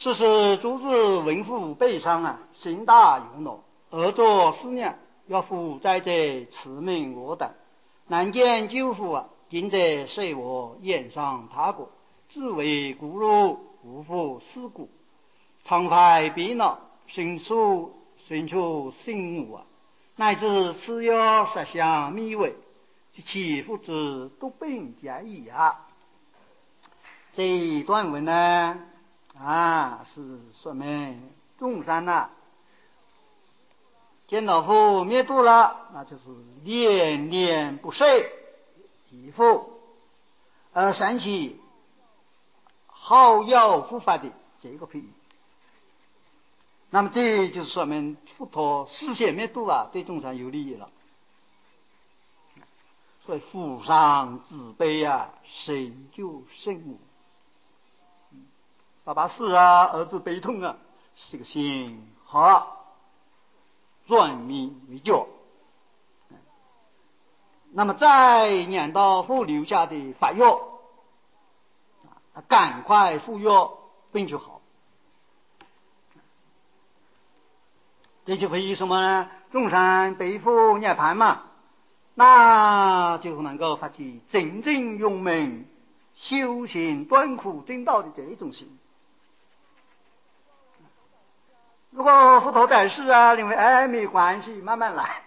是使诸子为父悲伤啊，心大忧恼，而作思念，若夫在者驰名我等，难见救父啊，今者随我燕上他国，自为孤辱，无复思故，常怀悲恼，心处心母啊，乃至此有实相弥为，其父之都病皆矣啊。这一段文呢是说明中山见到父灭度了，那就是恋恋不舍以父，而想起好要护法的这个比喻。那么这就是说明佛陀视线灭度对众生有利益了。所以父上自悲神就圣母。爸爸死儿子悲痛这个心好转迷为觉。那么再念到父留下的法药，赶快服药病就好。这就为什么呢？众生背负涅槃嘛，那就能够发起真正勇猛修行断苦正道的这一种心。如果佛陀在世认为没关系，慢慢来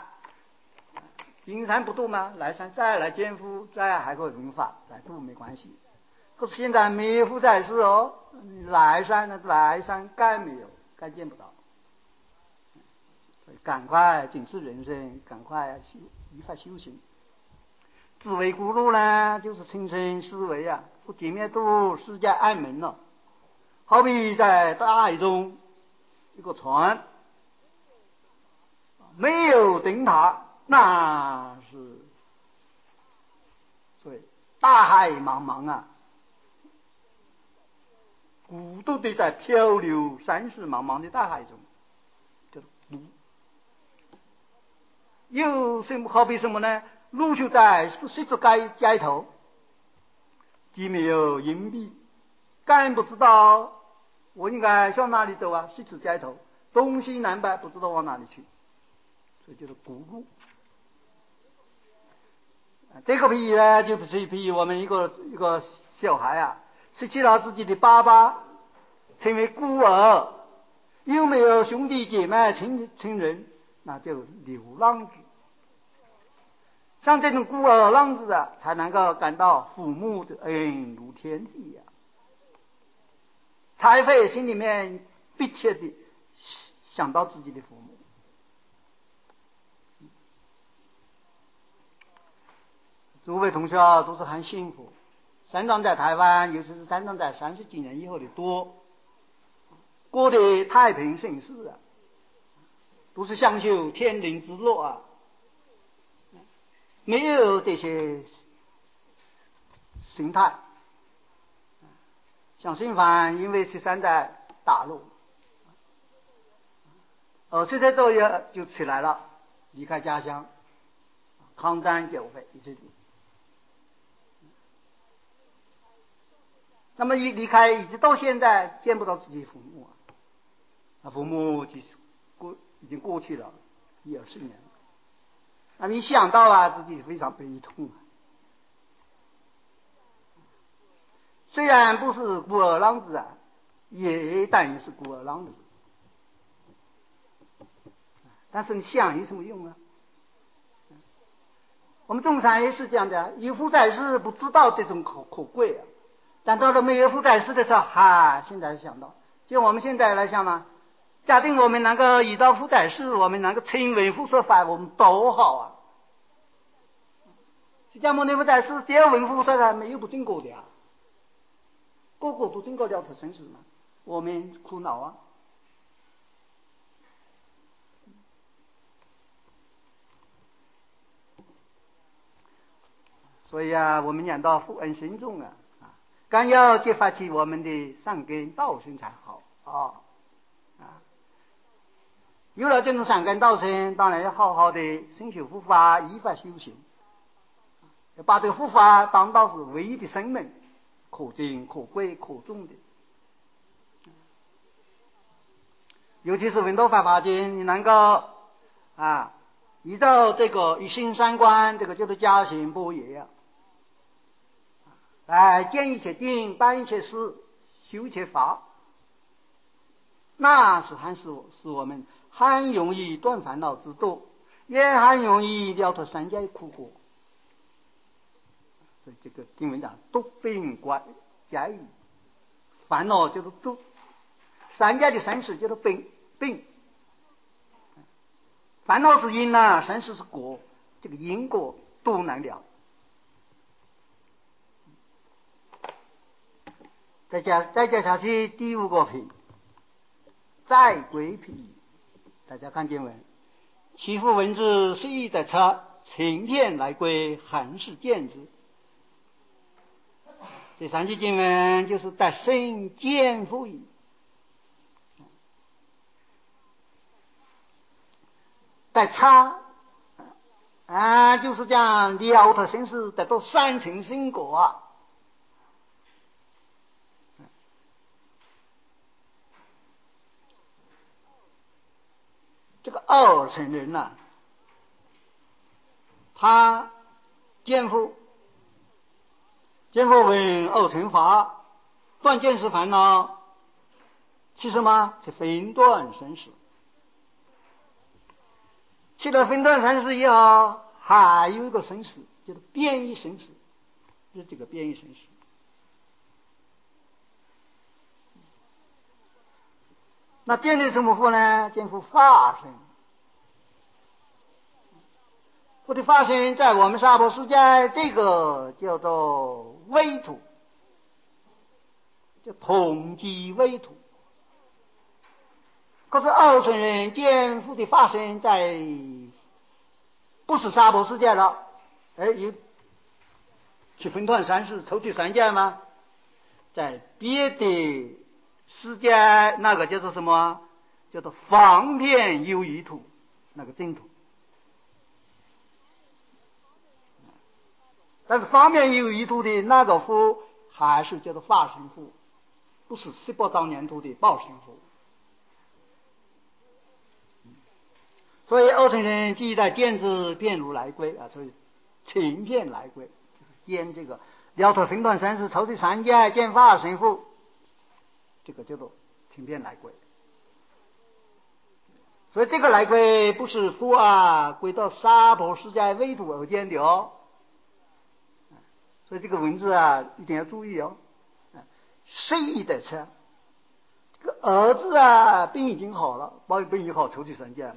今生不度嘛，来生再来见父，再还可以闻法来度没关系。可是现在没父在世来生该没有，该见不到。赶快警示人生，赶快依法修行。自为孤独呢，就是亲身思维不见灭度世界暗门了。好比在大海中一个船，没有灯塔，那是所以大海茫茫孤独地在漂流山水茫茫的大海中，就是孤。有什么好比什么呢？路就在十字街头，既没有硬币，更不知道我应该向哪里走十字街头，东西南北不知道往哪里去，所以就是孤独。这个比喻呢，就不是比喻我们一个小孩失去了自己的爸爸，成为孤儿，又没有兄弟姐妹亲人，那就流浪子。像这种孤儿浪子才能够感到父母的恩如天地才会心里面迫切地想到自己的父母。诸位同学都是很幸福，生长在台湾，尤其是生长在30几年以后的多，过得太平盛世都是享受天伦之乐没有这些心态。像新番因为是生在大陆17岁左右就起来了，离开家乡，抗战救匪一直。那么一离开一直到现在见不到自己父母父母已经过去了10-20年了。那么一想到自己非常悲痛虽然不是孤儿浪子也等于是孤儿浪子，但是你想有什么用我们众生也是这样的，有父在世不知道这种可贵但到了没有父在世的时候现在想到，就我们现在来想呢，假定我们能够遇到父在世，我们能够听闻父说法，我们多好释迦牟尼佛在世，只要闻父说法，没有不正果的个个都正果了脱生死嘛，我们苦恼所以我们念到父恩心重更要激发起我们的善根道心才好有了这种善根道心，当然要好好的深修护法，依法修行，把这个护法当到是唯一的生命，可敬可贵可重的。 尤其是文多法华经，你能够依照这个一心三观，这个就是加行不也，来见一切经，办一切事，修一切法，那是使我们很容易断烦恼之道，也很容易了脱三界苦果。所以这个经文讲毒病怪解，烦恼就是毒，三界的生死就是病。烦恼是因生死是果，这个因果都难了。再接下去第5个品，再归品。大家看经文，其父闻之，是意得车，晴天来归，恒是见之。这3句经文就是得生见父矣。得差就是讲了脱生死，得到三乘圣果这个二乘人他见父闻二乘法，断见识烦恼，去什么？去分断生死。去了分段生死以后，还有一个生死，就是变异生死，就是这个变异生死。那见的什么佛呢？见佛法身。佛的法身在我们娑婆世界，这个叫做微土，叫统计微土。可是二乘人见佛的法身在不是娑婆世界了，有去分段三世，抽取三界吗？在别的世界，那个叫做什么？叫做方便有余土，那个净土。但是方便有余土的那个佛还是叫做法身佛，不是18当年度的报身佛。所以二乘人即在见之便如来归所以晴天来归就是见这个了脱分段生死，抽取三界，见法身佛，这个叫做晴天来归。所以这个来归不是佛归到娑婆世界微土而见的所以这个文字一定要注意是意得车，这个儿子病已经好了，保育病已好，抽取三界嘛。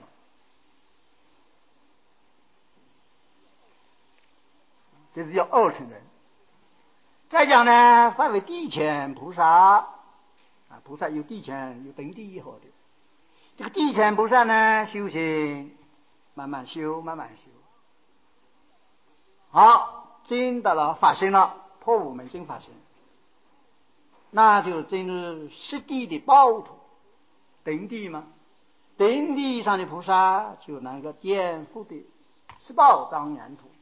这是叫二乘人。再讲呢，范围地前菩萨菩萨有地前有登地以后的，这个地前菩萨呢，修行慢慢修，好，真的了，发生了破五门性发生，那就进入实地的报土，登地嘛。登地上的菩萨就能够颠覆的18当年土。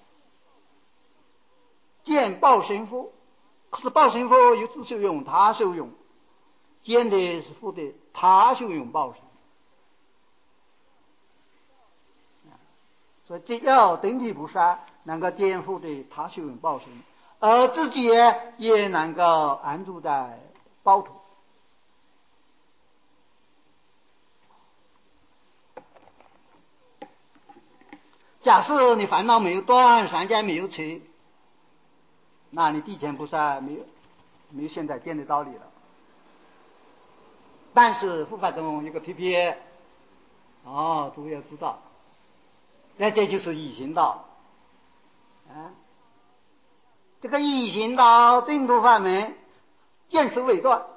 见报身佛，可是报身佛有自受用他受用，见的是佛的他受用报身。所以只要登地菩萨能够见佛的他受用报身，而自己也能够安住在报土。假设你烦恼没有断，三界没有起，那你地前菩萨没有现在见的道理了。但是佛法中有个批评诸位要知道，那这就是易行道这个易行道净土法门见识未断，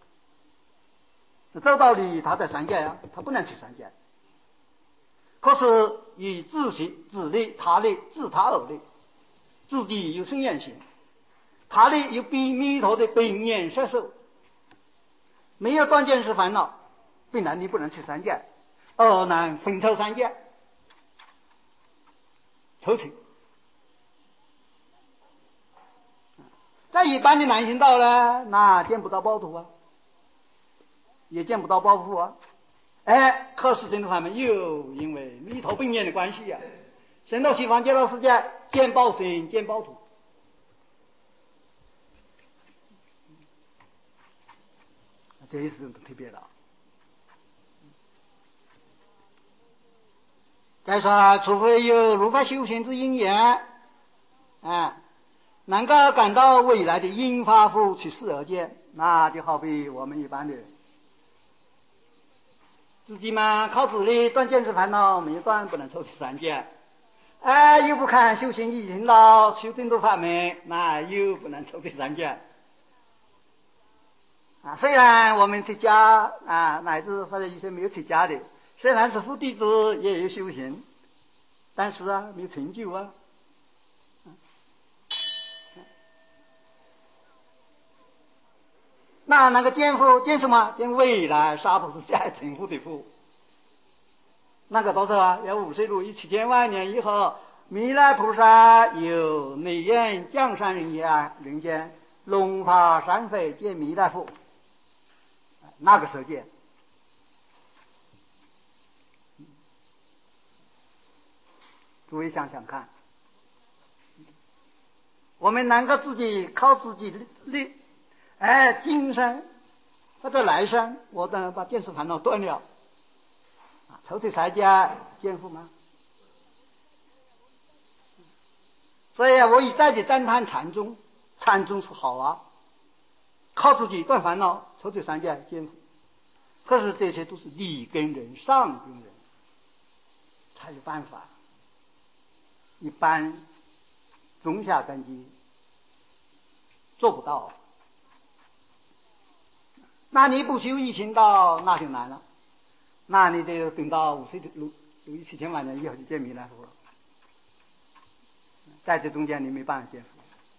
这道理他在三界他不能起三界。可是以自行自利他利自他而利，自己有生愿行，他利有比弥陀的本愿摄受，没有断见识烦恼，本来你不能起三界，而能分抽三界，抽取。在一般的难行道呢，那见不到报土也见不到报复可是净土法门又因为弥陀本愿的关系升到西方极乐世界，见报身见报土。这也是特别的。再说，除非有如法修行之因缘，能够感到未来的因法福去世而见，那就好比我们一般的人，自己嘛靠自力断见识烦恼，没有断不能抽取三界。又不看修行已引导修净土法门，那又不能抽取三界。虽然我们出家乃至或者一些没有出家的，虽然是佛弟子也有修行，但是没有成就那个见福见什么？见未来娑婆世界成佛的福。那个多少要50路7000万年以后，弥勒菩萨有内眼降山人间，龙华三会见弥勒佛，那个时候见。诸位想想看，我们能够自己靠自己力，今生或者来生，我等把见识烦恼断了，抽取三界见福吗？所以我一再的赞叹禅宗，禅宗是好靠自己断烦恼，抽取三界见福。可是这些都是理根人、上根人才有办法，一般中下根基做不到。那你不修一行道，那就难了，那你得等到507000万年以后就见弥勒佛了，在这中间你没办法见佛。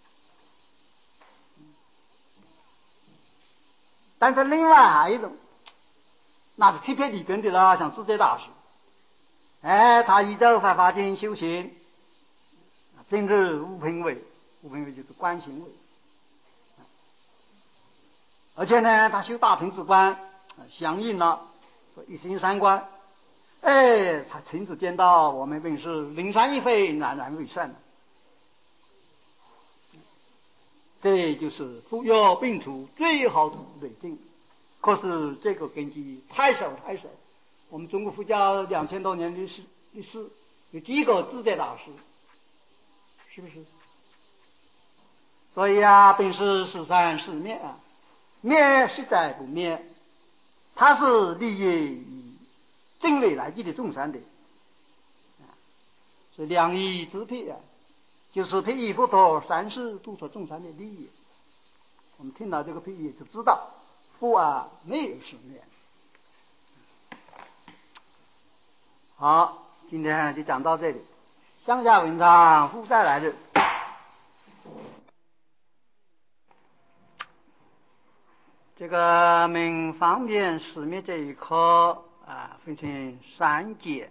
但是另外还有一种，那是特别理根的了，像智者大师，他依照法华经修行，正入无品位，无品位就是观行位，而且呢，他修大乘之观，相应了一心三观，他亲自见到我们本是灵山一会，冉冉未散。这就是佛药并除最好的累证。可是这个根基太少，我们中国佛教2000多年历史有几个智者大师，是不是？所以本是十善是灭灭实在不灭，它是利益正未来际的众生的，所以良医之辟就是辟益佛陀三世度脱众生的利益。我们听到这个辟益就知道佛没有是灭。好，今天就讲到这里，向下文章复再来日。这个明方便实灭这一课分成3节。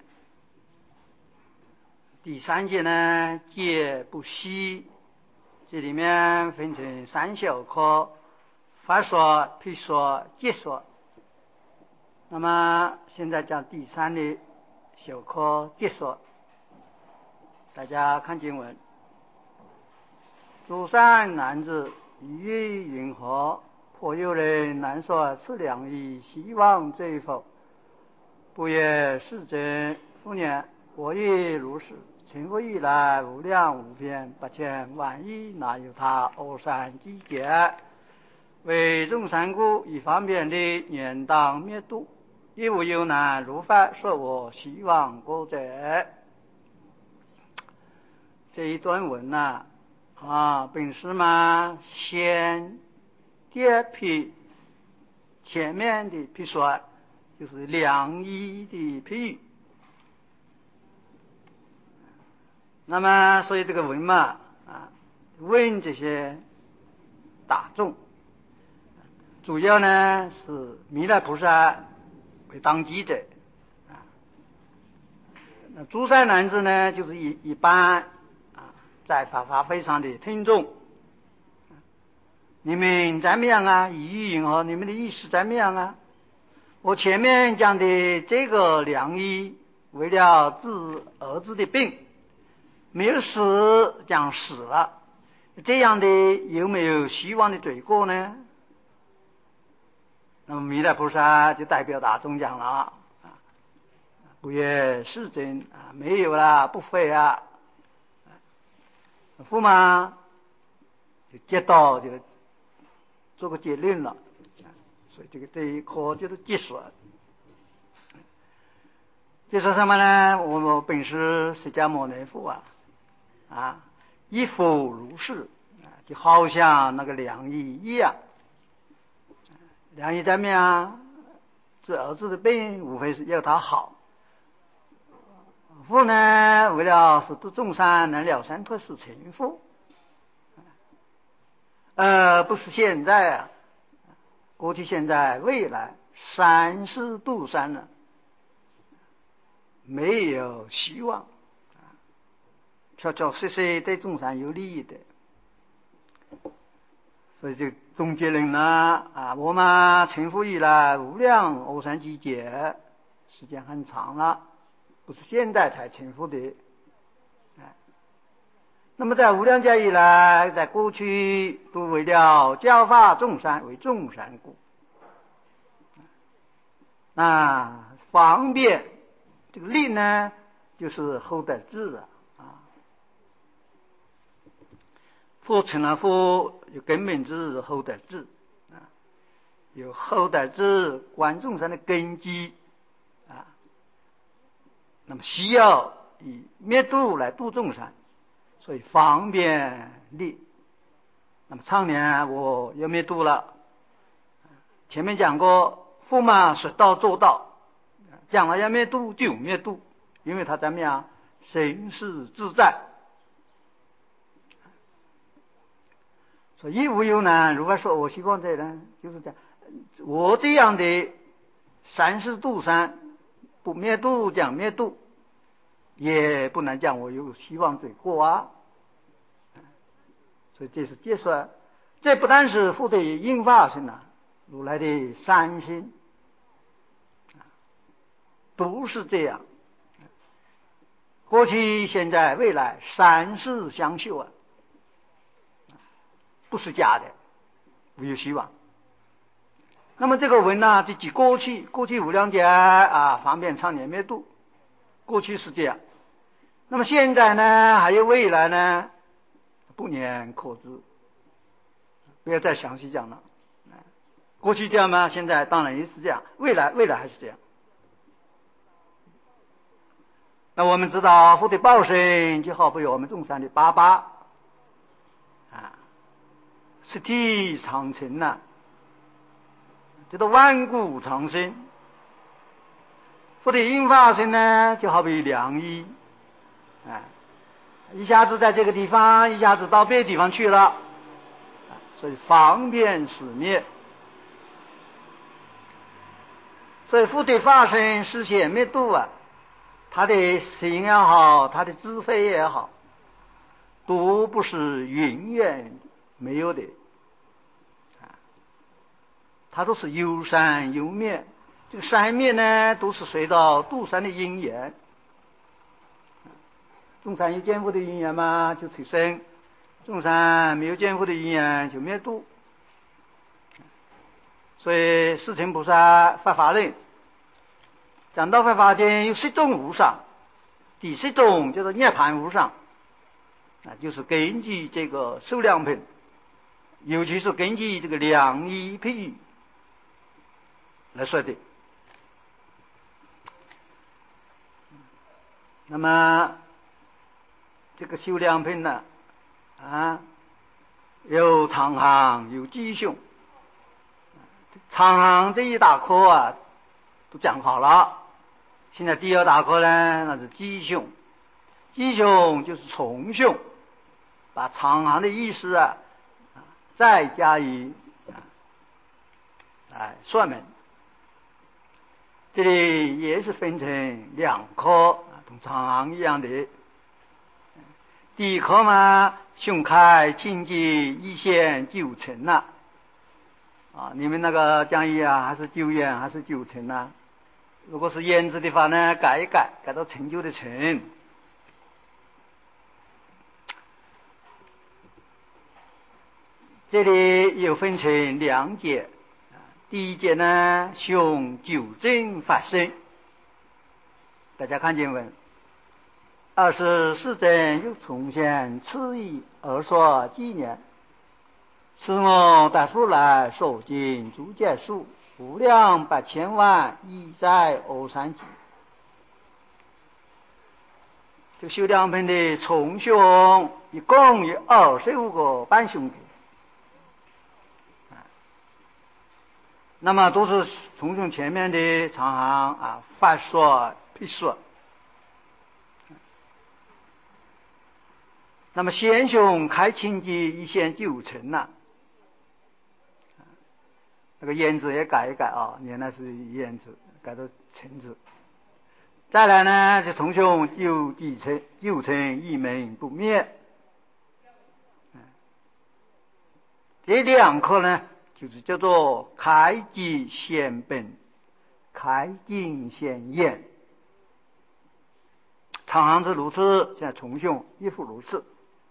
第3节呢，戒不息，这里面分成3小课：法说、辟说、戒说。那么现在讲第3的小课戒说。大家看经文：诸善男子一语云何？颇有人难说此两义，希望罪否？不也是真。复念：我亦如是。成佛以来，无量无边8千万亿，哪有他恶善积劫？为众生故，以方便力，年当灭度，亦无有难如法说我希望过者。这一段文本是先揭辟前面的辟说，就是良医的譬喻。那么所以这个文问这些大众，主要呢是弥勒菩萨为当机者，那诸善男子呢就是一般在法华会上的听众。你们怎么样一语云何？你们的意思怎么样我前面讲的这个良医为了治儿子的病，没有死，讲死了，这样的有没有希望的罪过呢？那么弥勒菩萨就代表大众讲了啊，不曰是真啊，没有啦，不会啊。驸马就接到这个做个结论了，所以这一课就是结束了。就说什么呢？我们本师释迦牟尼佛亦复如是，就好像那个良医一样。良医怎么样？治儿子的病，无非是要他好。父呢，为了使度众生能了三脱四成佛，不是现在啊，过去、现在、未来，三世度三了，没有希望，确确实实对众生有利益的。所以就总结论了我们成佛以来无量欧三季节，时间很长了，不是现在才成佛的。那么在无量劫以来，在过去都为了教化众生，为众生故，方便这个力呢，就是后得智佛成了佛，有根本智后得智有后得智观众生的根基那么需要以灭度来度众生，所以方便力。那么常年我要灭度了，前面讲过，驸马说到做到，讲了要灭度就灭度，因为他怎么样，身世自在。所以无忧呢，如果说我希望这人就是这样，我这样的三世度三，不灭度讲灭度，也不能讲我有希望罪过所以这是解说，这不但是佛的应化身如来的三心都是这样，过去、现在、未来三世相修不是假的，没有希望。那么这个文这即过去无量劫方便常年灭度，过去是这样。那么现在呢，还有未来呢，不言可知，不要再详细讲了。过去这样吗？现在当然也是这样，未来还是这样。那我们知道佛的报身就好比我们众生的爸爸实体常存这个万古长生。佛的应化身呢，就好比良医一下子在这个地方，一下子到别的地方去了所以方便使灭。所以佛的化身实现灭度他的心也好，他的智慧也好，都不是永远没有的它都是有生有灭。这个生灭呢，都是随着度生的因缘。众生有见佛的因缘嘛，就催生；众生没有见佛的因缘，就灭度。所以世亲菩萨发法论讲到佛法间有十种无上，第十种叫做涅槃无上就是根据这个受量品，尤其是根据这个良医譬喻来说的。那么这个修量品呢有长行有吉凶。长行这一大课都讲好了，现在第二大课呢，那是吉凶。吉凶就是从凶，把长行的意思再加以说明。这里也是分成两科同长行一样的。第一科嘛，胸开清净一线就成了啊，你们那个讲义啊，还是9元还是9成啊？如果是言字的话呢，改一改，改到成就的成。这里又分成2节，第一节呢，熊纠正发生，大家看见没？24正又重现此意而说纪念，是我大夫来所经注解数，无量8千万，已在欧山集。这个修良品的重兄一共有25个半兄弟，那么都是重兄前面的长行啊，法说、辟说。那么先兄开清记一线9成了，那个言字也改一改啊，原来是言字改到成字。再来呢，是重兄9成一门不灭。这2课呢，就是叫做开记显本，开经显验。长行是如此，现在重兄亦复如此。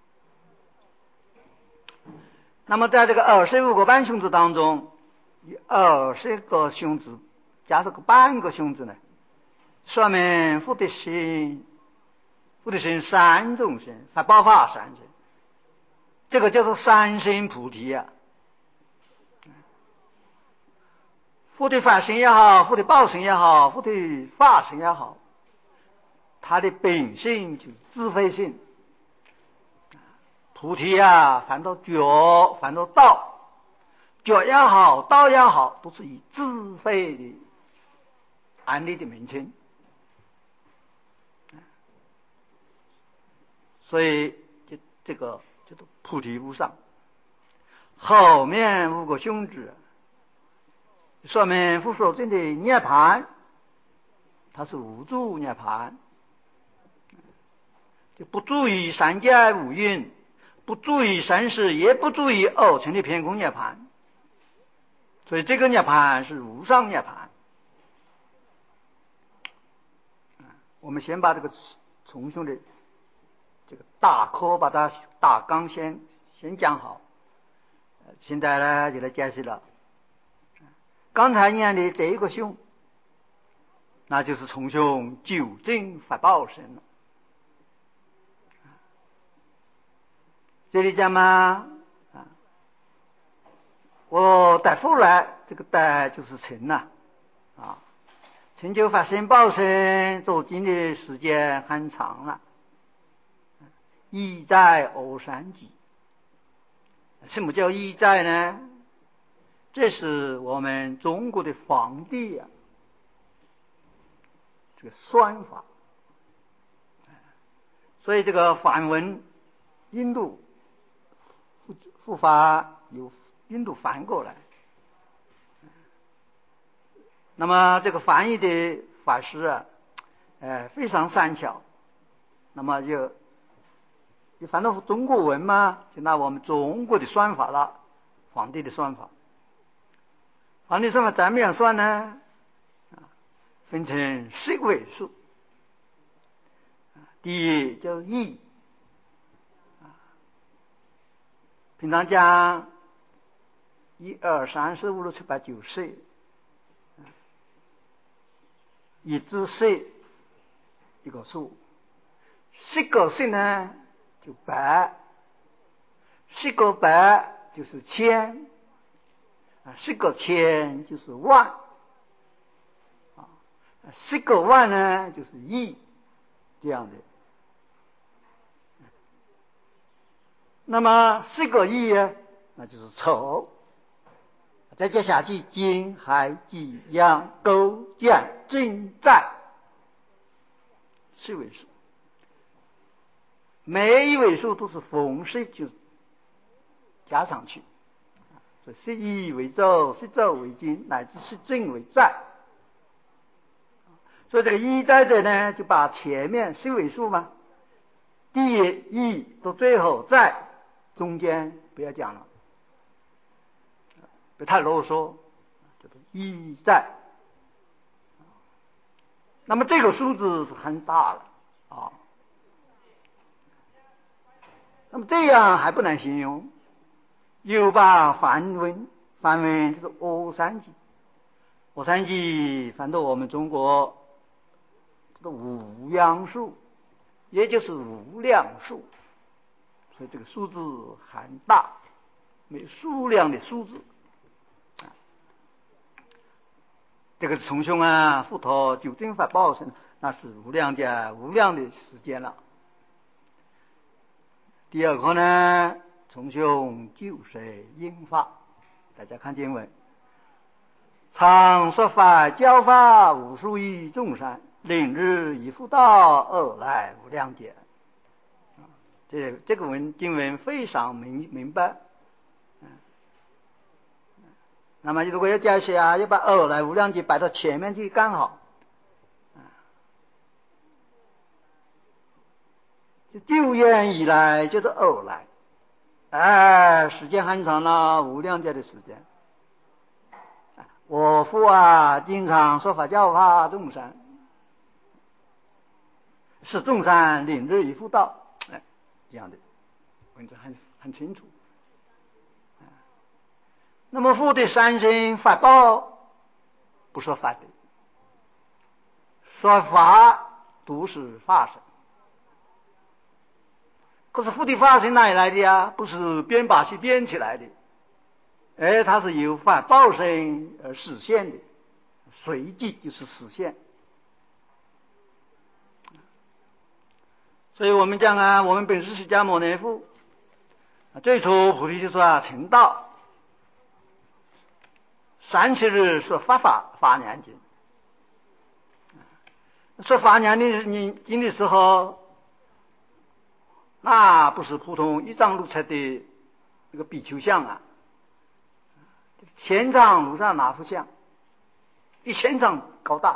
那么在这个25个半兄字当中，有20个兄字加上个半个兄字呢，说明福德心3种心，还包括3心，这个叫做三心菩提啊。福德法心也好，福德报心也好，福德法心也好，它的本性就是智慧性。菩提啊，凡到觉，凡到道，觉也好，道也好，都是以智慧的安立的名称。所以这个叫做菩提无上。后面5个兄弟说明复所证的涅槃，它是无住涅槃，就不注意三界五蕴，不注意生死，也不注意偶成的偏空涅槃，所以这个涅槃是无上涅槃。我们先把这个重兄的这个大课，把它大纲先讲好，现在呢就来解释了。刚才念的这一个兄，那就是重兄纠正法报身了。这里讲嘛，我带后来这个带就是成了啊，成就法身报身走经的时间很长了，已在欧山集。什么叫已在呢？这是我们中国的皇帝啊，这个算法。所以这个梵文印度复法由印度翻过来，那么这个翻译的法师啊，非常善巧。那么就翻到中国文嘛，就拿我们中国的算法了，皇帝的算法。皇帝算法怎么样算呢？分成10个位数。第一叫亿，平常讲1、2、3、4、5、6、7、8、9、10，1至10一个数，10个10呢就100，10个100就是1000，10个1000就是万，10个万呢就是亿，这样的。那么10个亿呢，那就是丑。再接下去金、海、己、阳、勾、见、正、在，10位数，每一位数都是逢10就加上去，所以10亿为周，10周为金，乃至10正为在。所以这个一在这呢，就把前面10位数嘛，第一亿到最后在中间不要讲了。 别太啰嗦，叫做一在。那么这个数字是很大了啊。那么这样还不能形容，又把梵文就是阿三级，阿三级翻到我们中国这个无量数，也就是无量数，所以这个数字很大，没有数量的数字。这个重修啊，佛陀究竟法报身，那是无量加无量的时间了。第二个呢，重修救世因法，大家看经文，常说法教法无数亿众生，令日以复道，而来无量劫。这个经文非常明白。那么如果要解释啊，要把二来无量劫摆到前面去刚好。就救援以来就是二来，时间很长了，无量劫的时间。我父啊，经常说法教化众生，使众生领日以复道，这样的文字很清楚。那么佛的三身法报不说法的，说法都是法身。可是佛的法身哪里来的呀？不是把戏编起来的，它是由法报身而实现的，随即就是实现。所以我们讲啊，我们本师释迦牟尼佛最初菩提就说成道，37日说法年经，说法年经的时候，那不是普通一丈六尺的这个比丘像啊，千丈如上那幅像，1000丈高大。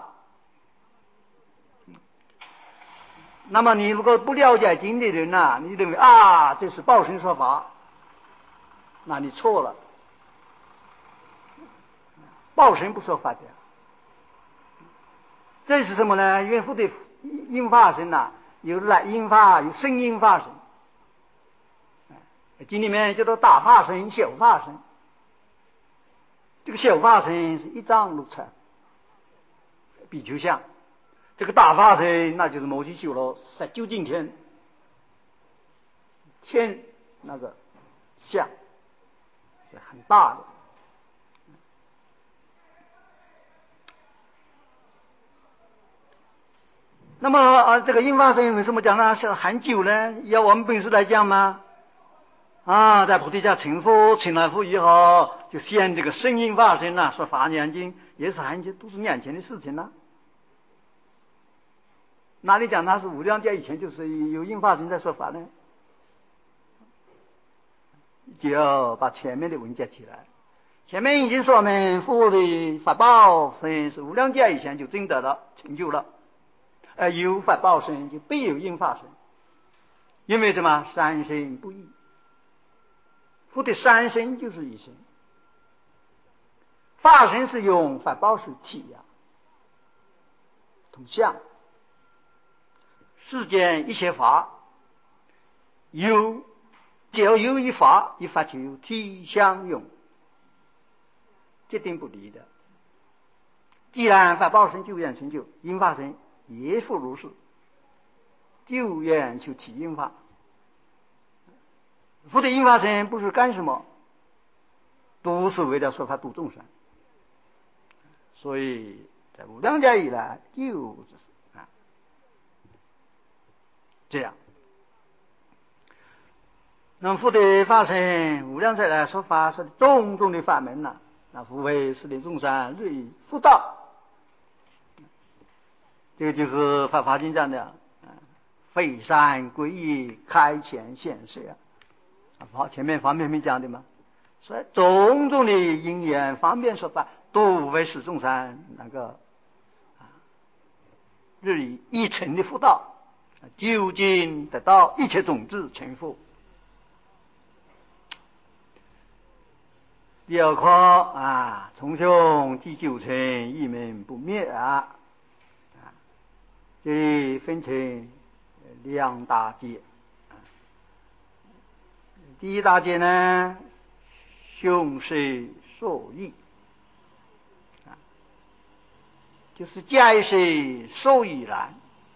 那么你如果不了解经的人啊，你认为这是报身说法，那你错了。报身不说法的，这是什么呢？因为佛的因法身啊，有来因法，有生因法身。经里面叫做大法身、小法身。这个小法身是1丈6尺，比丘像；这个大法身那就是摩耆修罗在究竟天那个像，是很大的。那么这个因法身为什么讲呢？是很久呢？要我们本师来讲吗？在菩提下成佛，成了佛以后，就现这个生因法身说法年经也是很久，都是年前的事情了。哪里讲他是无量劫以前就是有因法身在说法呢？就要把前面的文接起来。前面已经说明佛的法报身是无量劫以前就证得了，成就了。有法报身就必有因法身，因为什么？三身不异。佛的三身就是一身，法身是用法报是体同相。世间一切法只要有一法就有体相用，决定不离的。既然法报身救缘成就，因法身也复如是，救缘求体因法。佛的因法身不是干什么，都是为了说法度众生。所以在无量劫以来就是这样。那么佛的法身无量劫来说法是种种的法门那佛为是令众生日益复道。这个就是法华经讲的废山归义，开前显示好，前面方便面讲的嘛。所以种种的因缘方便说法，都为使众生那个日益一成的佛道，究竟得到一切种子成佛。 第二课啊，从兄第九层，一门不灭啊。这里分成两大节。第一大节呢，兄是所义就是皆是所以然。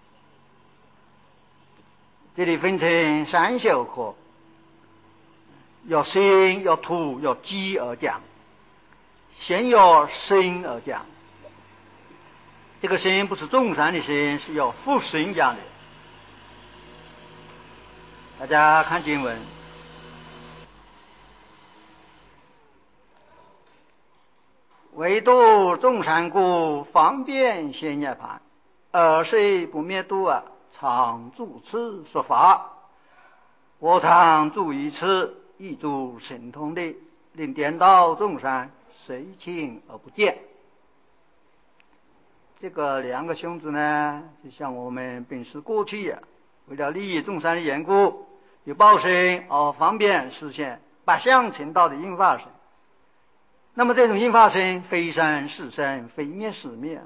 这里分成三小课，要生要土要基而讲。先要生而讲，这个生不是众生的生，是要复生讲的。大家看经文，唯独众生故，方便现涅槃，而虽不灭度啊，常住此说法。我常住于此，亦诸神通力，令颠倒众生，随情而不见。这个两个兄子呢，就像我们本是过去呀，为了利益众生的缘故，有报身而方便实现八相成道的应化身。那么这种应化身，非生是生，非灭是灭。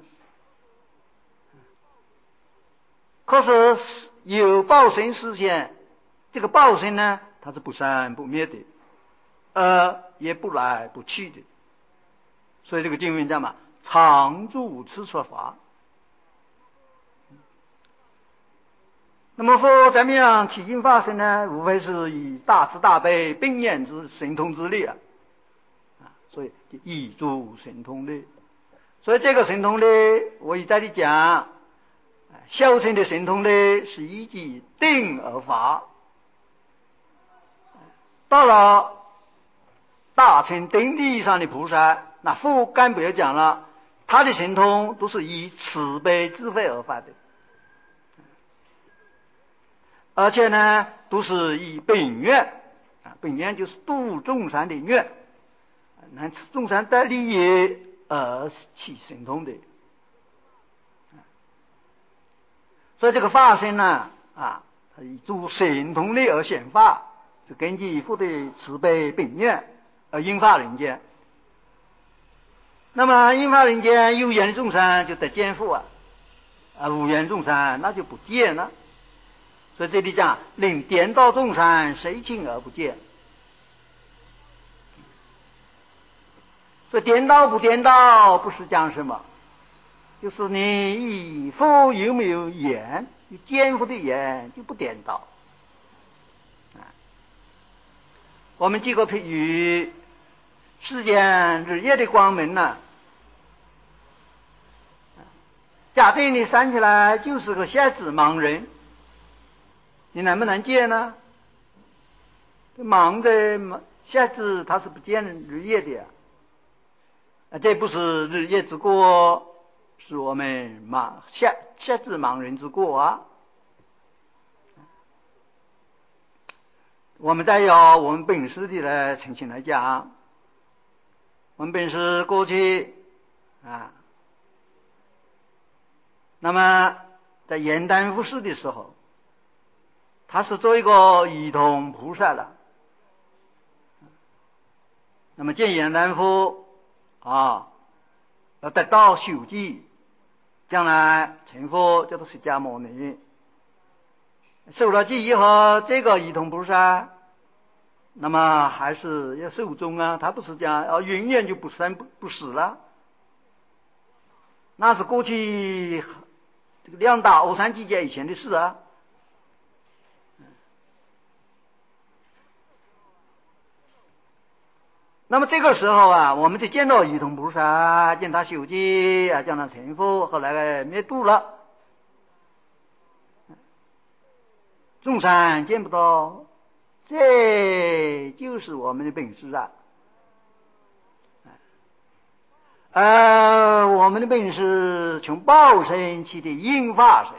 可是有报身实现，这个报身呢，它是不生不灭的，也不来不去的。所以这个经文讲嘛，常住此说法。那么佛怎么样起因化身呢？无非是以大慈大悲并验之神通之力啊，所以以诸神通力。所以这个神通力，我一再的讲，小乘的神通力是依据定而发，到了大乘定力上的菩萨，那佛更不要讲了，他的神通都是以慈悲智慧而发的，而且呢都是以本愿本愿就是度众生的愿，能使众生得利益而起神通的。所以这个化身呢它以诸神通力而显化，就根据佛的慈悲本愿而应化人间。那么应化人间，有缘的众生就得见佛无缘众生那就不见了。所以这里讲令颠倒众生，随情而不见。所以颠倒不颠倒不是讲什么，就是你与佛有没有缘，有见佛的缘就不颠倒。我们举个譬喻，世间日夜的光明呢，假定你站起来就是个瞎子盲人，你能不能见呢？盲的瞎子他是不见日夜的这不是日夜之过，是我们瞎子盲人之过啊。我们再由我们本师的来澄清来讲，我们本师过去那么在延丹夫世的时候，他是做一个仪同菩萨了。那么见延丹夫要得到修记，将来成佛叫做释迦牟尼。受了记以后，这个仪同菩萨那么还是要寿终他不是讲永远就不生不死了，那是过去这个两大欧三季节以前的事那么这个时候我们就见到仪同菩萨，见他修记见他成佛，后来灭度了。众生见不到，这就是我们的本事我们的本事从报身起的应化身，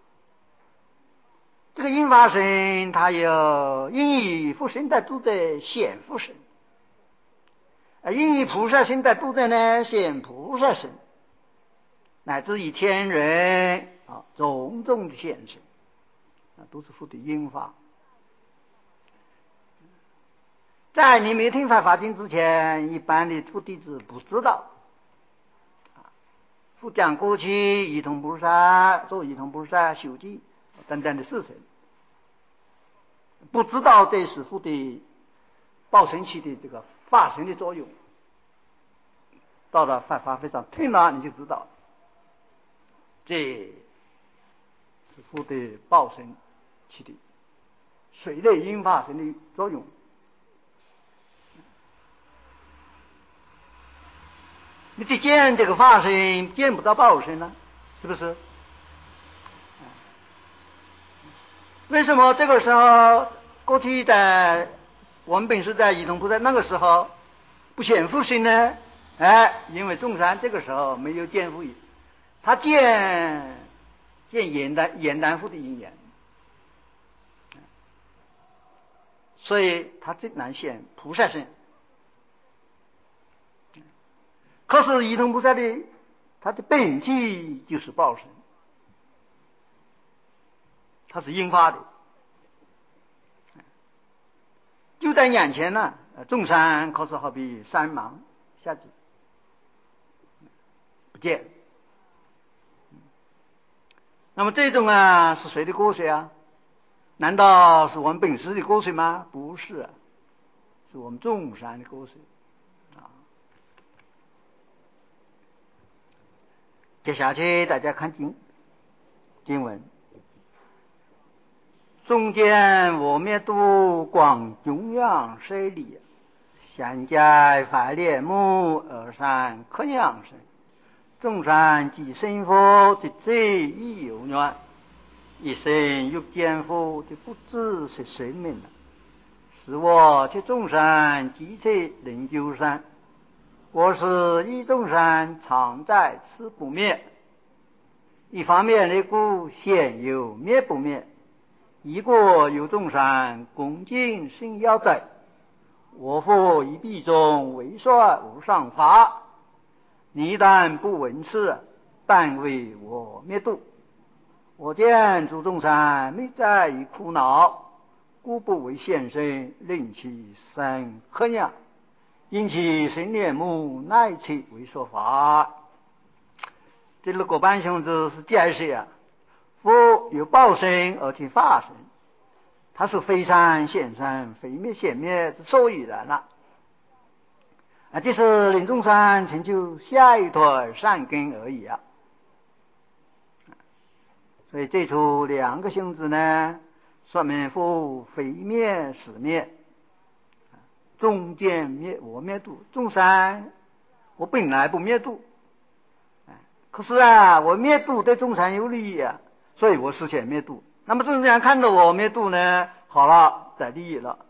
这个应化身它有应以复身的都在显复身，应以菩萨身的都在呢显菩萨身，乃至于天人种种的现身都是佛的应化。 在你没听法经之前，一般的徒弟子不知道。复讲过去仪同菩萨做仪同菩萨修记等等的事情，不知道这师父的报神期的这个化神的作用。到了法会上听了，你就知道这师父的报神期的水类因化神的作用。你去见这个化身，见不到报身呢，是不是？为什么这个时候过去在我们本是在仪同菩萨那个时候不显复心呢？因为众山这个时候没有见复，他见眼丹复的因缘，所以他最难显菩萨身。可是仪同菩萨的他的本体就是报身，他是因化的，就在眼前呢。众山可是好比山芒下去不见。那么这种是谁的过水啊？难道是我们本师的过水吗？不是啊，是我们众山的过水。接下去大家看经文，中间我灭度广中央水里，现在法列目二三可养生，众山即生佛的罪亦有缘，一生欲见佛的不知是谁命了，是我去众山即在灵鹫山，我是一众山常在此不灭。一方面的故现有灭不灭，一个有众山恭敬心要在，我复一臂中为说无上法，你但不闻此，但为我灭度。我见诸众山没在于苦恼，故不为现身，令其生可养，因其生念目，乃其为说法。这六个半兄子是解释佛有报身而且化身，他是非善现善，非灭现灭之所以然了。这是令众山成就下一段善根而已。所以这出两个兄子呢，说明佛非灭是灭，中间灭我灭度，众山我本来不灭度，可是我灭度对众山有利益所以我实现灭度。那么众山看到我灭度呢，好了，在利益了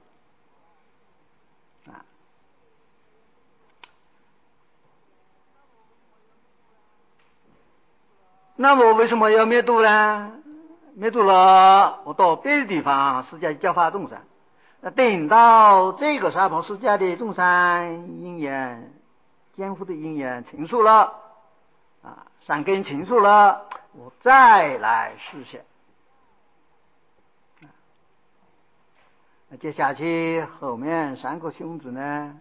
那我为什么要灭度呢？灭度了，我到别的地方释迦教化众山。那等到这个娑婆世界的众山因缘肩负的因缘成熟了善根成熟了，我再来实现。接下去后面三个兄弟呢，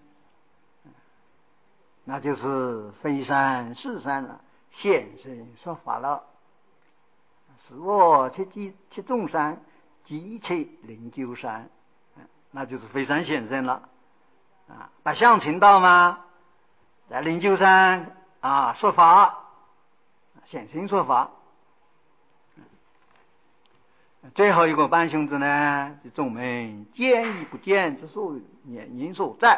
那就是非山是山了，现身说法了，是我去众山即去灵鹫山，那就是非山现身了把相请到吗？在灵鹫山说法，现身说法。最后一个半兄子呢，是众门见与不见之所原因所在，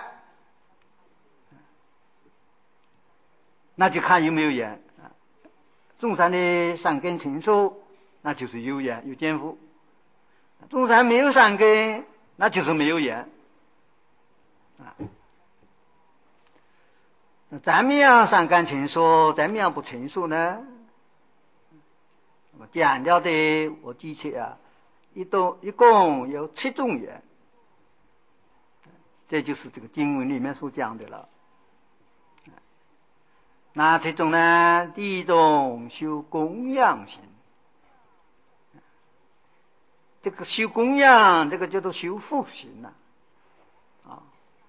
那就看有没有缘众山的善根成熟，那就是有缘有见福；众山没有善根，那就是没有缘怎么样善根成熟，怎么样不成熟呢？我讲掉的我记起一共有7种缘，这就是这个经文里面所讲的了。那这种呢，第一种修供养行，这个修供养，这个叫做修福行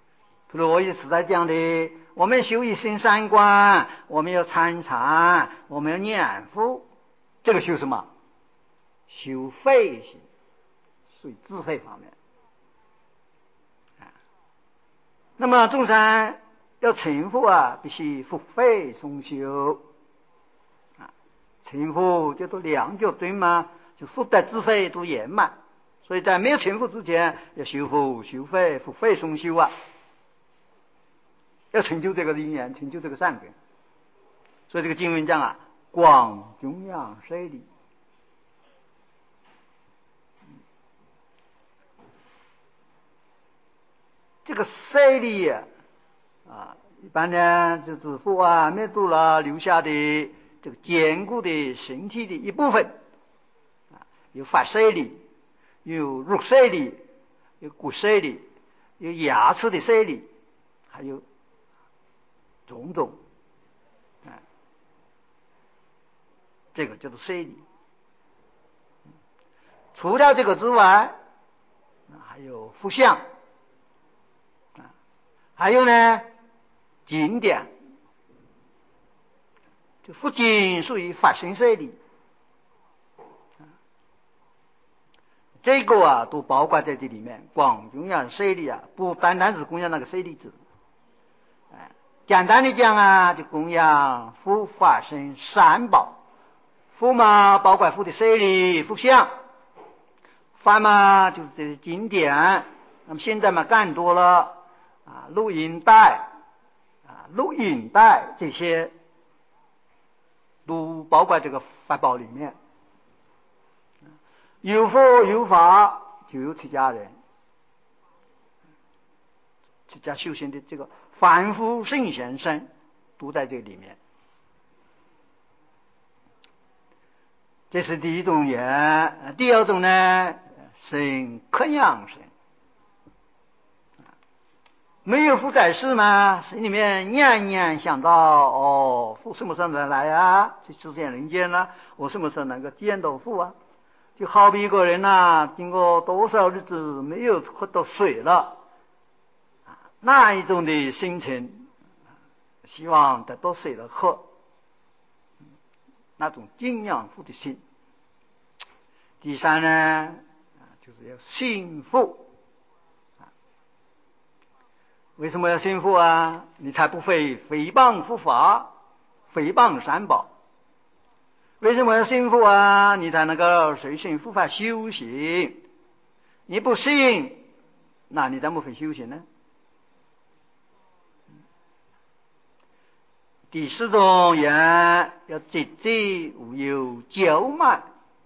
罗伊时代讲的，我们修一心三观，我们要参禅，我们要念佛，这个修什么？修肺心，属于自肺方面。那么众生要成佛啊，必须腹肺双修啊。成佛就都两脚蹲嘛，就腹的自肺都圆满。所以在没有成佛之前，要修腹、修肺、腹肺双修啊，要成就这个因缘，成就这个善根。所以这个经文讲啊，广供养舍利。这个舍利啊，一般呢就是佛啊灭度了留下的这个坚固的身体的一部分啊，有发舍利，有肉舍利，有骨舍利，有牙齿的舍利，还有种种啊，这个叫做舍利。除了这个之外，还有佛像。还有呢，经典，就佛经属于法身舍利，这个啊都包括在这里面。广供养舍利啊，不单单是供养那个舍利子，简单的讲啊，就供养佛法身三宝。佛嘛，包括佛的舍利、佛像；法嘛，就是这些经典。那么现在嘛，更多了。录音带录影带这些都包括这个法宝里面。有佛有法就有出家人，出家修行的这个凡夫圣贤身都在这里面。这是第一种缘。第二种呢，生克养生。没有佛在世嘛，心里面念念想到佛什么时候能来啊？去实现人间呢？我什么时候能够见到佛啊？就好比一个人经过多少日子没有喝到水了，那一种的心情，希望得到水了喝，那种敬仰佛的心。第三呢，就是要信佛。为什么要信佛啊？你才不会诽谤佛法，诽谤三宝。为什么要信佛啊？你才能够随信佛法修行。你不信，那你怎么会修行呢？第四种人要节制无有骄慢。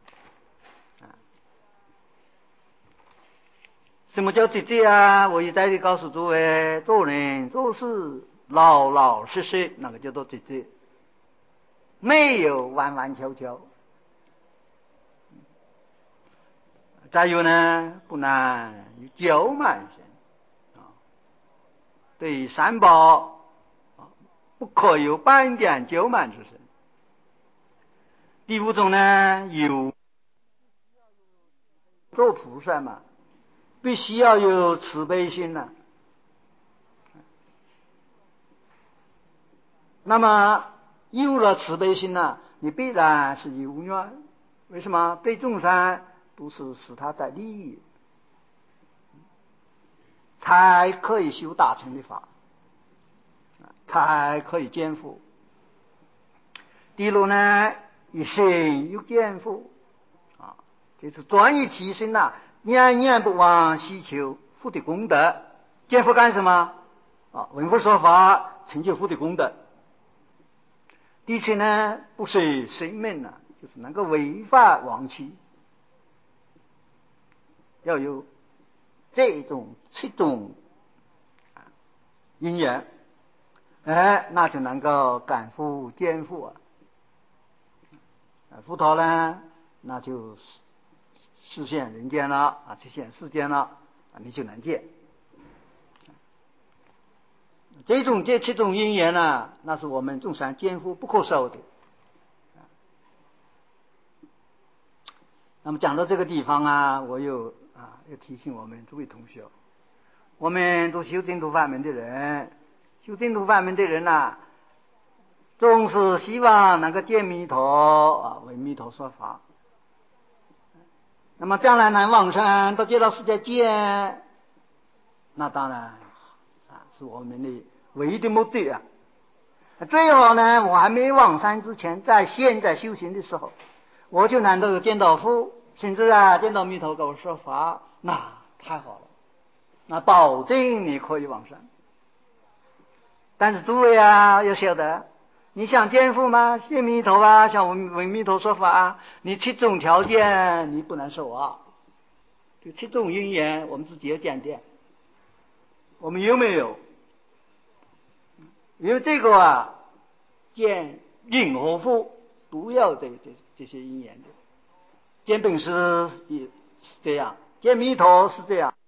什么叫节制啊？我一再的告诉诸位，做人做事老老实实，那个叫做节制，没有弯弯翘翘。再有呢，不能有骄慢心对三宝不可有半点骄慢之心。第五种呢，有做菩萨嘛，必须要有慈悲心呐。那么有了慈悲心呢，你必然是有愿。为什么？对众生都是使他得利益，才可以修大乘的法，才可以见佛。第六呢，一心有见佛就是专一其心念念不忘希求佛的功德。见佛干什么？闻佛说法，成就佛的功德。第七呢，不是生命就是能够违法亡妻。要有这种七种因缘，那就能够感佛见佛佛陀呢，那就实现人间了实现世间了你就能见。这七种因缘呢，那是我们众生见佛不可少的。那么讲到这个地方我又提醒我们诸位同学， 我们都修净土法门的人，修净土法门的人呐，总是希望能够见弥陀为弥陀说法。那么将来能往生到极乐世界见，那当然是我们的唯一的目的啊。最好呢，我还没往生之前，在现在修行的时候，我就能够见到佛，甚至见到弥陀给我说法，那太好了，那保证你可以往生。但是诸位要晓得，你想见佛吗？见弥陀想为弥陀说法你7种条件你不能守这7种因缘我们自己要检点，我们有没有？因为这个见任何佛都要这些因缘的，见本师也是这样，见弥陀是这样。